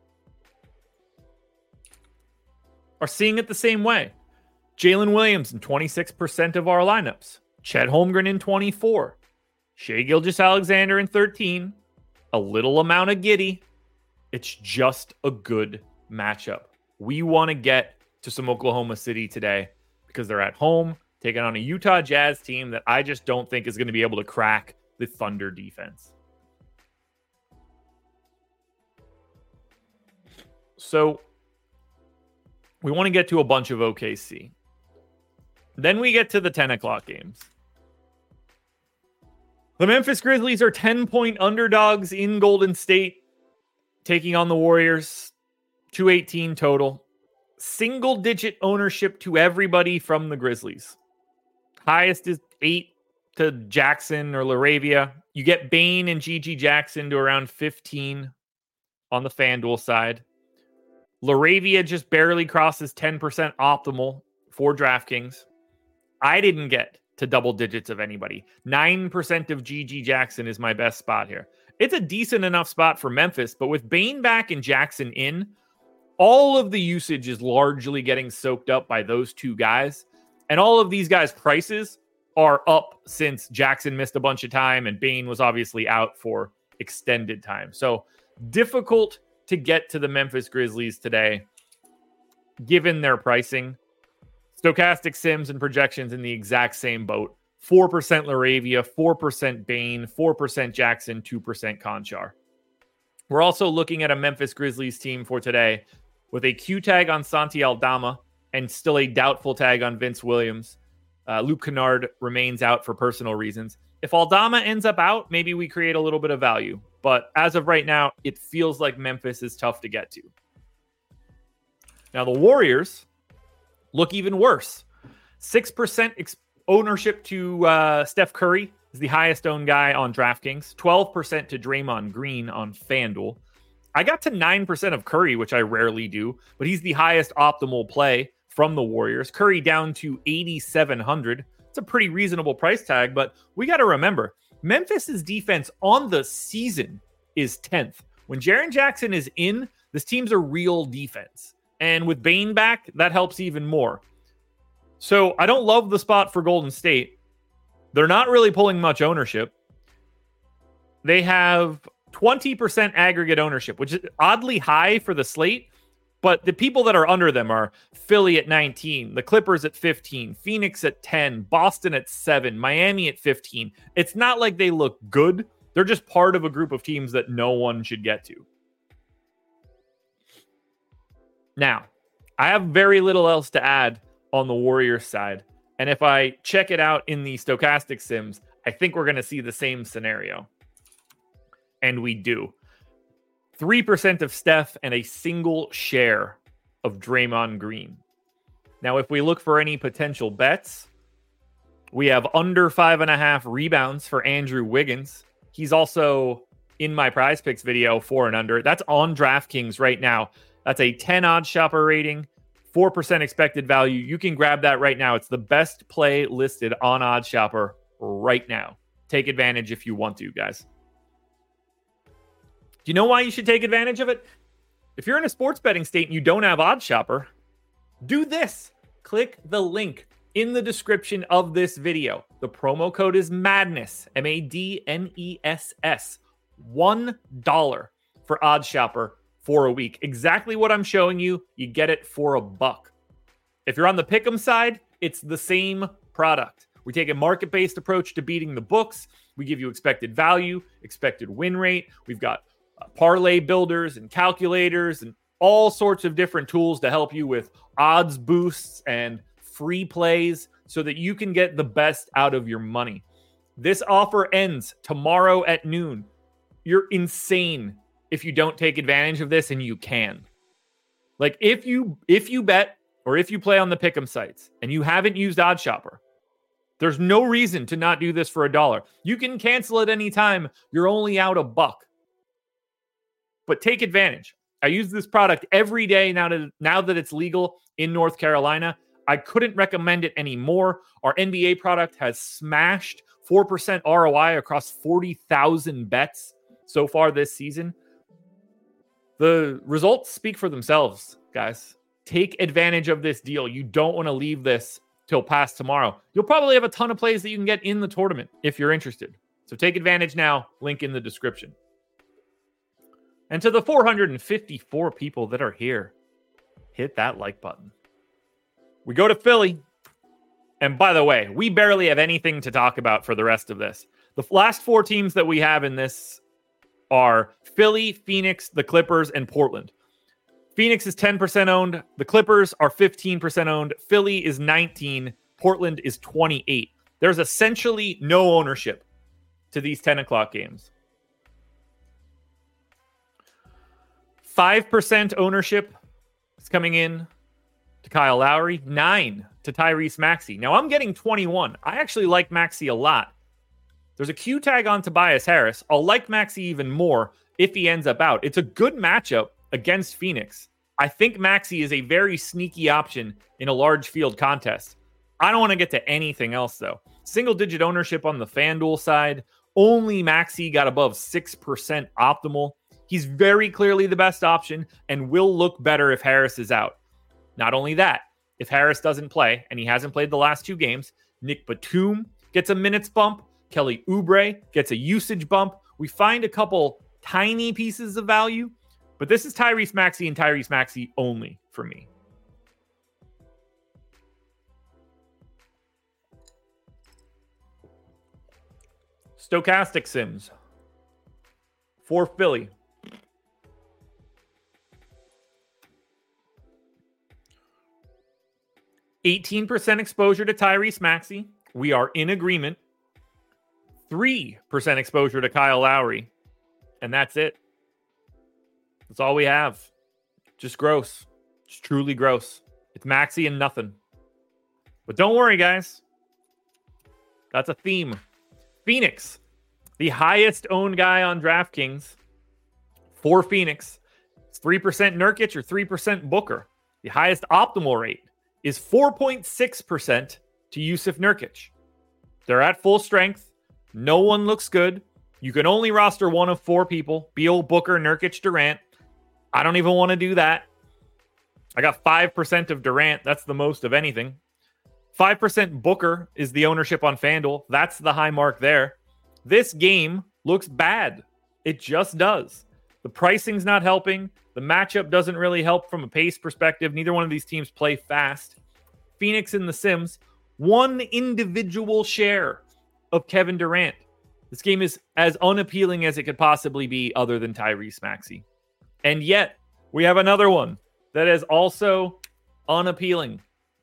are seeing it the same way. Jalen Williams in 26% of our lineups. Chet Holmgren in 24. Shai Gilgeous-Alexander in 13. A little amount of Giddey. It's just a good matchup. We want to get to some Oklahoma City today because they're at home taking on a Utah Jazz team that I just don't think is going to be able to crack the Thunder defense. So we want to get to a bunch of OKC. Then we get to the 10 o'clock games. The Memphis Grizzlies are 10-point underdogs in Golden State, taking on the Warriors. 218 total. Single-digit ownership to everybody from the Grizzlies. Highest is 8 to Jackson or LaRavia. You get Bane and GG Jackson to around 15 on the FanDuel side. LaRavia just barely crosses 10% optimal for DraftKings. I didn't get to double digits of anybody. 9% of GG Jackson is my best spot here. It's a decent enough spot for Memphis, but with Bane back and Jackson in, all of the usage is largely getting soaked up by those two guys. And all of these guys' prices are up since Jackson missed a bunch of time and Bane was obviously out for extended time. So difficult to get to the Memphis Grizzlies today, given their pricing. Stochastic Sims and projections in the exact same boat. 4% LaRavia, 4% Bane, 4% Jackson, 2% Conchar. We're also looking at a Memphis Grizzlies team for today with a Q tag on Santi Aldama and still a doubtful tag on Vince Williams. Luke Kennard remains out for personal reasons. If Aldama ends up out, maybe we create a little bit of value. But as of right now, it feels like Memphis is tough to get to. Now the Warriors look even worse. 6% ownership to Steph Curry is the highest owned guy on DraftKings. 12% to Draymond Green on FanDuel. I got to 9% of Curry, which I rarely do, but he's the highest optimal play from the Warriors. Curry down to 8,700. It's a pretty reasonable price tag, but we got to remember, Memphis's defense on the season is 10th. When Jaren Jackson is in, this team's a real defense. And with Bane back, that helps even more. So I don't love the spot for Golden State. They're not really pulling much ownership. They have 20% aggregate ownership, which is oddly high for the slate. But the people that are under them are Philly at 19, the Clippers at 15, Phoenix at 10, Boston at 7, Miami at 15. It's not like they look good. They're just part of a group of teams that no one should get to. Now, I have very little else to add on the Warriors side. And if I check it out in the Stochastic Sims, I think we're going to see the same scenario. And we do. 3% of Steph and a single share of Draymond Green. Now, if we look for any potential bets, we have under 5.5 rebounds for Andrew Wiggins. He's also in my Prize Picks video, 4 and under. That's on DraftKings right now. That's a 10 odd shopper rating, 4% expected value. You can grab that right now. It's the best play listed on Odd Shopper right now. Take advantage if you want to, guys. Do you know why you should take advantage of it? If you're in a sports betting state and you don't have OddsShopper, do this. Click the link in the description of this video. The promo code is MADNESS, MADNESS. $1 for OddsShopper for a week. Exactly what I'm showing you. You get it for $1. If you're on the Pick'em side, it's the same product. We take a market-based approach to beating the books. We give you expected value, expected win rate. We've got parlay builders and calculators and all sorts of different tools to help you with odds boosts and free plays so that you can get the best out of your money. This offer ends tomorrow at noon. You're insane if you don't take advantage of this, and you can. Like if you bet or if you play on the Pick'em sites and you haven't used OddsShopper, there's no reason to not do this for $1. You can cancel at any time. You're only out $1. But take advantage. I use this product every day now that it's legal in North Carolina. I couldn't recommend it anymore. Our NBA product has smashed 4% ROI across 40,000 bets so far this season. The results speak for themselves, guys. Take advantage of this deal. You don't want to leave this till past tomorrow. You'll probably have a ton of plays that you can get in the tournament if you're interested. So take advantage now. Link in the description. And to the 454 people that are here, hit that like button. We go to Philly. And by the way, we barely have anything to talk about for the rest of this. The last 4 teams that we have in this are Philly, Phoenix, the Clippers, and Portland. Phoenix is 10% owned. The Clippers are 15% owned. Philly is 19. Portland is 28. There's essentially no ownership to these 10 o'clock games. 5% ownership is coming in to Kyle Lowry. 9 to Tyrese Maxey. Now I'm getting 21. I actually like Maxey a lot. There's a Q tag on Tobias Harris. I'll like Maxey even more if he ends up out. It's a good matchup against Phoenix. I think Maxey is a very sneaky option in a large field contest. I don't want to get to anything else, though. Single-digit ownership on the FanDuel side. Only Maxey got above 6% optimal. He's very clearly the best option and will look better if Harris is out. Not only that, if Harris doesn't play, and he hasn't played the last 2 games, Nick Batum gets a minutes bump. Kelly Oubre gets a usage bump. We find a couple tiny pieces of value, but this is Tyrese Maxey and Tyrese Maxey only for me. Stochastic Sims for Philly. %18 exposure to Tyrese Maxey. We are in agreement. 3% exposure to Kyle Lowry. And that's it. That's all we have. Just gross. Just truly gross. It's Maxey and nothing. But don't worry, guys. That's a theme. Phoenix, the highest owned guy on DraftKings for Phoenix. It's 3% Nurkic or 3% Booker. The highest optimal rate is 4.6% to Yusuf Nurkic. They're at full strength. No one looks good. You can only roster one of 4 people. Beal, Booker, Nurkic, Durant. I don't even want to do that. I got 5% of Durant. That's the most of anything. 5% Booker is the ownership on FanDuel. That's the high mark there. This game looks bad. It just does. The pricing's not helping. The matchup doesn't really help from a pace perspective. Neither one of these teams play fast. Phoenix in the Sims, 1 individual share of Kevin Durant. This game is as unappealing as it could possibly be other than Tyrese Maxey. And yet, we have another one that is also unappealing.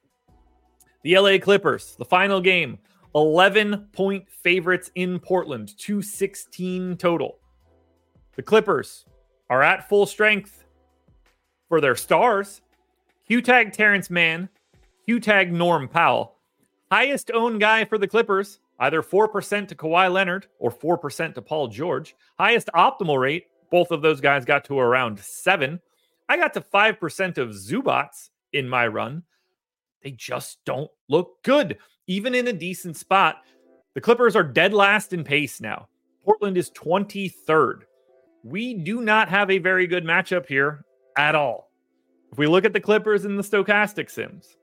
The LA Clippers, the final game, 11-point favorites in Portland, 216 total. The Clippers are at full strength for their stars. Q-tag Terrence Mann, Q-tag Norm Powell. Highest owned guy for the Clippers, either 4% to Kawhi Leonard or 4% to Paul George. Highest optimal rate, both of those guys got to around 7. I got to 5% of Zubats in my run. They just don't look good, even in a decent spot. The Clippers are dead last in pace now. Portland is 23rd. We do not have a very good matchup here at all. If we look at the Clippers in the stochastic sims,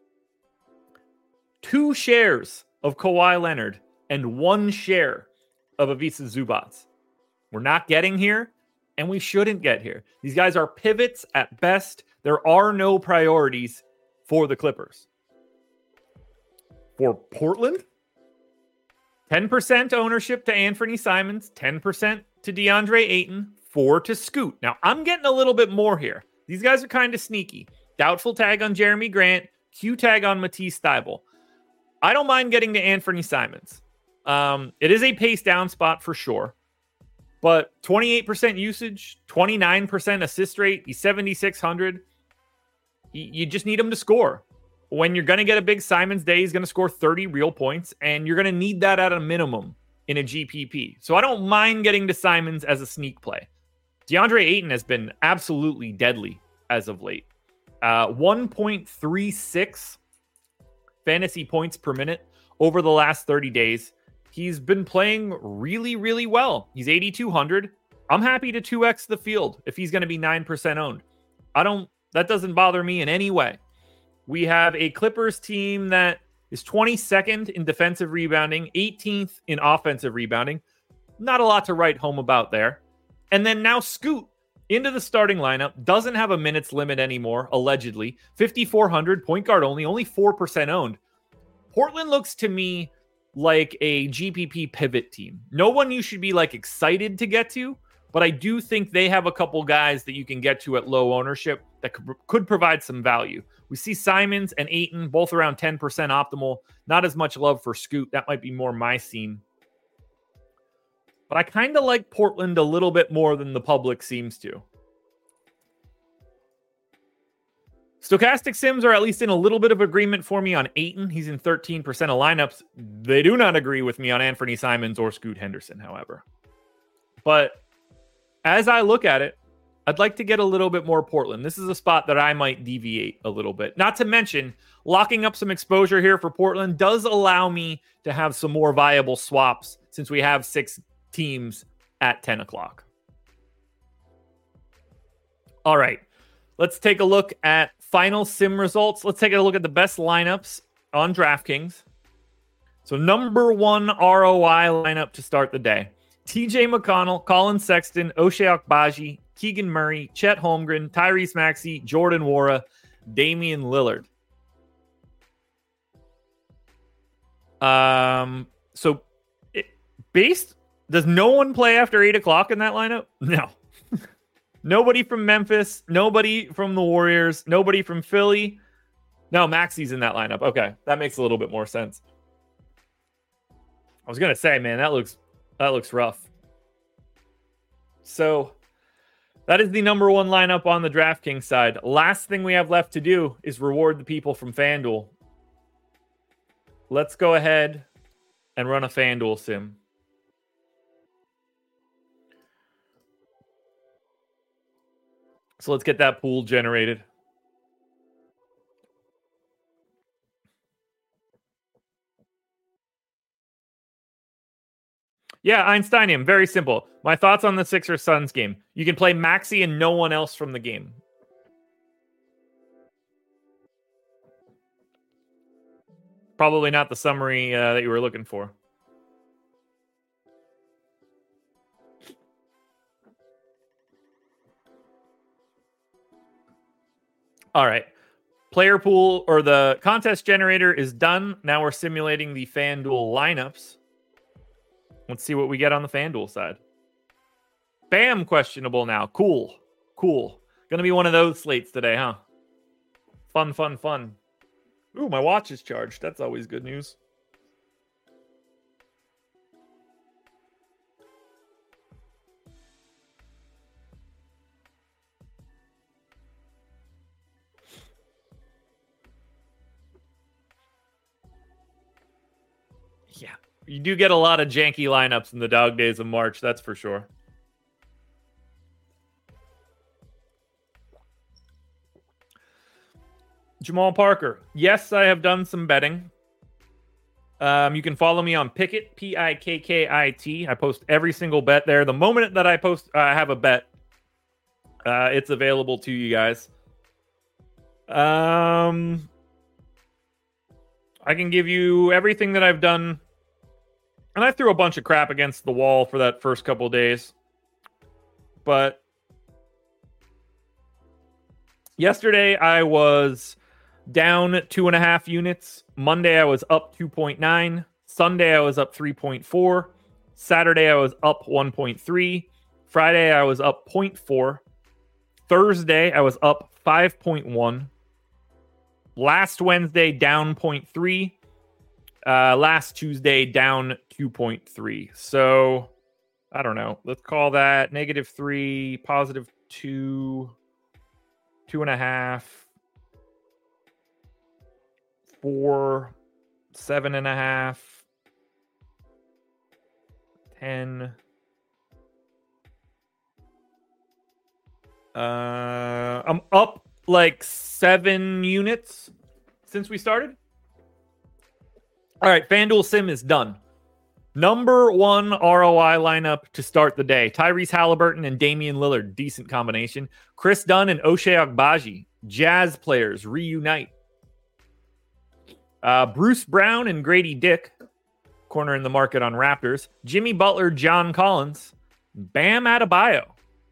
2 shares of Kawhi Leonard and 1 share of Ivica Zubac. We're not getting here, and we shouldn't get here. These guys are pivots at best. There are no priorities for the Clippers. For Portland, 10% ownership to Anthony Simons, 10% to DeAndre Ayton, 4 to Scoot. Now, I'm getting a little bit more here. These guys are kind of sneaky. Doubtful tag on Jeremy Grant, Q tag on Matisse Thybulle. I don't mind getting to Anthony Simons. It is a pace down spot for sure. But 28% usage, 29% assist rate, he's 7,600. You just need him to score. When you're going to get a big Simons day, he's going to score 30 real points, and you're going to need that at a minimum in a GPP. So I don't mind getting to Simons as a sneak play. DeAndre Ayton has been absolutely deadly as of late. 1.36 fantasy points per minute over the last 30 days. He's been playing really, really well. He's 8,200. I'm happy to 2x the field if he's going to be 9% owned. That doesn't bother me in any way. We have a Clippers team that is 22nd in defensive rebounding, 18th in offensive rebounding. Not a lot to write home about there. And then now Scoot into the starting lineup, doesn't have a minutes limit anymore, allegedly. 5,400, point guard only 4% owned. Portland looks to me like a GPP pivot team. No one you should be like excited to get to, but I do think they have a couple guys that you can get to at low ownership that could provide some value. We see Simons and Ayton both around 10% optimal. Not as much love for Scoot. That might be more my scene. But I kind of like Portland a little bit more than the public seems to. Stochastic sims are at least in a little bit of agreement for me on Ayton. He's in 13% of lineups. They do not agree with me on Anthony Simons or Scoot Henderson, however. But as I look at it, I'd like to get a little bit more Portland. This is a spot that I might deviate a little bit. Not to mention, locking up some exposure here for Portland does allow me to have some more viable swaps since we have 6 teams at 10 o'clock. All right, let's take a look at final sim results. Let's take a look at the best lineups on DraftKings. So number 1 ROI lineup to start the day. TJ McConnell, Colin Sexton, Ochai Agbaji, Keegan Murray, Chet Holmgren, Tyrese Maxey, Jordan Nwora, Damian Lillard. Does no one play after 8 o'clock in that lineup? No. Nobody from Memphis. Nobody from the Warriors. Nobody from Philly. No, Maxey's in that lineup. Okay, that makes a little bit more sense. I was going to say, man, that looks rough. So that is the number 1 lineup on the DraftKings side. Last thing we have left to do is reward the people from FanDuel. Let's go ahead and run a FanDuel sim. So let's get that pool generated. Yeah, Einsteinium, very simple. My thoughts on the Sixers Suns game. You can play Maxey and no one else from the game. Probably not the summary that you were looking for. All right. Player pool or the contest generator is done. Now we're simulating the FanDuel lineups. Let's see what we get on the FanDuel side. Bam, questionable now. Cool. Gonna be one of those slates today, huh? Fun. Ooh, my watch is charged. That's always good news. Yeah, you do get a lot of janky lineups in the dog days of March, that's for sure. Jamal Parker. Yes, I have done some betting. You can follow me on Pickit, Pikkit. I post every single bet there. The moment that I have a bet, It's available to you guys. I can give you everything that I've done. And I threw a bunch of crap against the wall for that first couple of days. But yesterday I was down 2.5 units. Monday I was up 2.9. Sunday I was up 3.4. Saturday I was up 1.3. Friday I was up 0.4. Thursday I was up 5.1. Last Wednesday down 0.3. Last Tuesday down 2.3. So I don't know. Let's call that -3, +2, 2.5, 4, 7.5, 10. I'm up like 7 units since we started. All right, FanDuel Sim is done. Number 1 ROI lineup to start the day. Tyrese Halliburton and Damian Lillard. Decent combination. Chris Dunn and Ochai Agbaji. Jazz players reunite. Bruce Brown and Grady Dick. Corner in the market on Raptors. Jimmy Butler, John Collins. Bam Adebayo.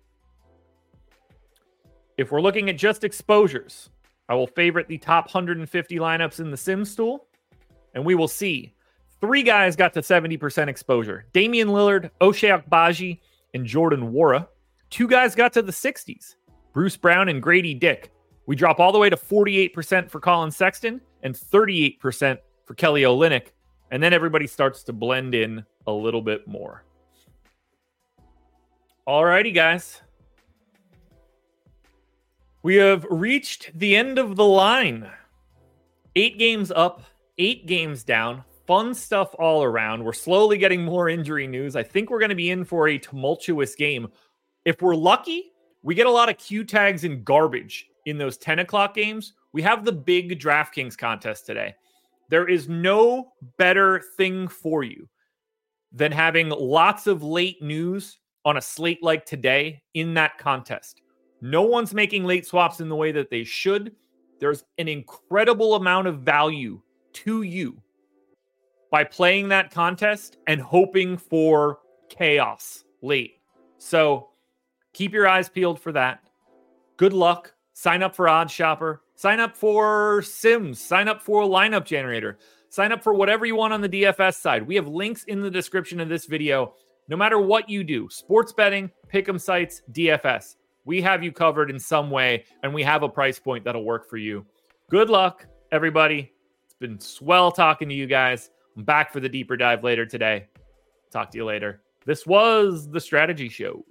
If we're looking at just exposures, I will favorite the top 150 lineups in the Sim stool. And we will see 3 guys got to 70% exposure. Damian Lillard, Ochai Agbaji, and Jordan Nwora. 2 guys got to the 60s. Bruce Brown and Grady Dick. We drop all the way to 48% for Colin Sexton and 38% for Kelly Olynyk. And then everybody starts to blend in a little bit more. Alrighty, guys. We have reached the end of the line. 8 games up, 8 games down. Fun stuff all around. We're slowly getting more injury news. I think we're going to be in for a tumultuous game. If we're lucky, we get a lot of Q tags and garbage in those 10 o'clock games. We have the big DraftKings contest today. There is no better thing for you than having lots of late news on a slate like today in that contest. No one's making late swaps in the way that they should. There's an incredible amount of value to you by playing that contest and hoping for chaos late. So keep your eyes peeled for that. Good luck. Sign up for OddsShopper. Sign up for Sims. Sign up for a lineup generator. Sign up for whatever you want on the DFS side. We have links in the description of this video. No matter what you do, sports betting, pick'em sites, DFS, we have you covered in some way, and we have a price point that'll work for you. Good luck, everybody. It's been swell talking to you guys. I'm back for the deeper dive later today. Talk to you later. This was The Strategy Show.